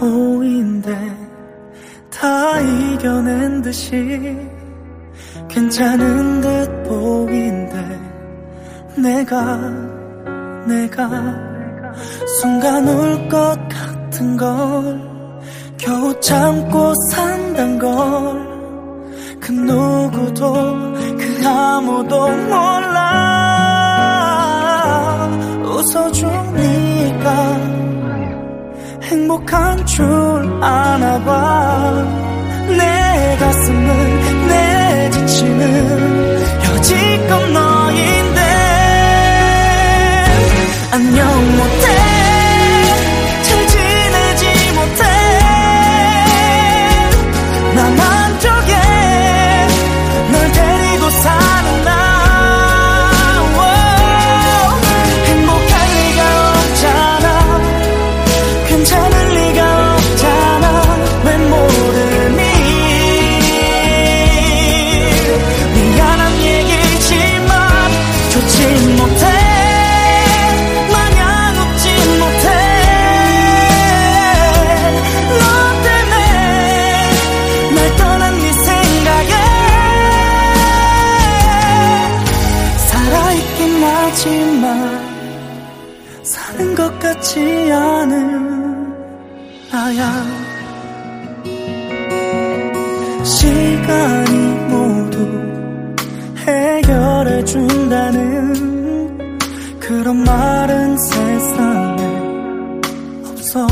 보인대. 다 이겨낸 듯이 괜찮은 듯 보인대. 내가 순간 울 것 같은 걸 겨우 참고 산단 걸 그 누구도 그 아무도 몰라. 웃어주니까 행복한 줄 아나봐. 내 가슴은 내 지침은 여지껏 너인데 안녕 못해. 잘 지내지 못해. 나만 쪽에 널 데리고 사는 나. 행복할 리가 없잖아. 괜찮을 리가 없잖아. 왜 모르니. 미안한 얘기지만 좋지 못해. 마냥 웃지 못해. 너 때문에 날 떠난 네 생각에 살아있긴 하지만 사는 것 같지 않은 나야. 시간이 모두 해결해준다는 그런 말은 세상에 없어.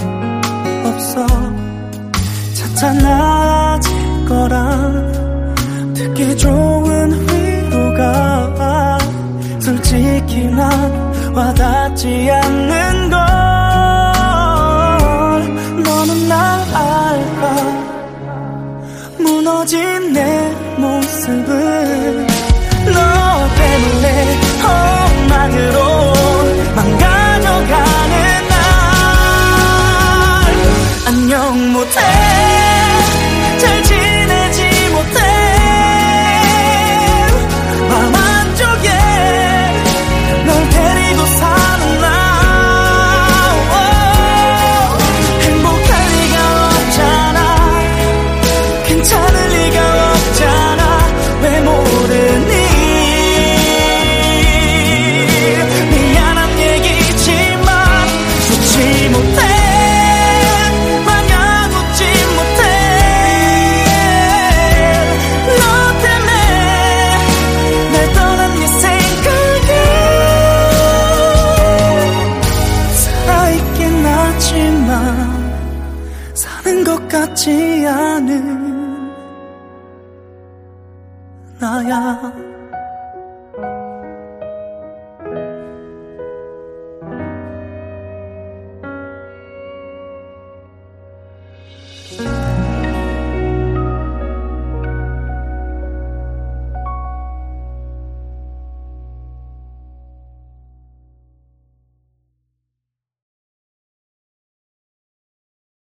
찾아나질 거라. 듣기 좋은 위로가 솔직히 난 와닿지 않는 걸. 너는 날 알까. 무너진 내 모습을 너 때문에 엉망으로 망가져가는 날 안녕 못해. 잘 지내지 못해. 맘 한쪽에 널 데리고 사는 나. 행복할 리가 없잖아. 괜찮을 리가 없잖아. 왜 모르니. 미안한 얘기지만 좋지 못해. 마냥 웃지 못해. 너 때문에 날 떠난 네 생각에 살아있긴 하지만 사는 것 같지 않은 나야.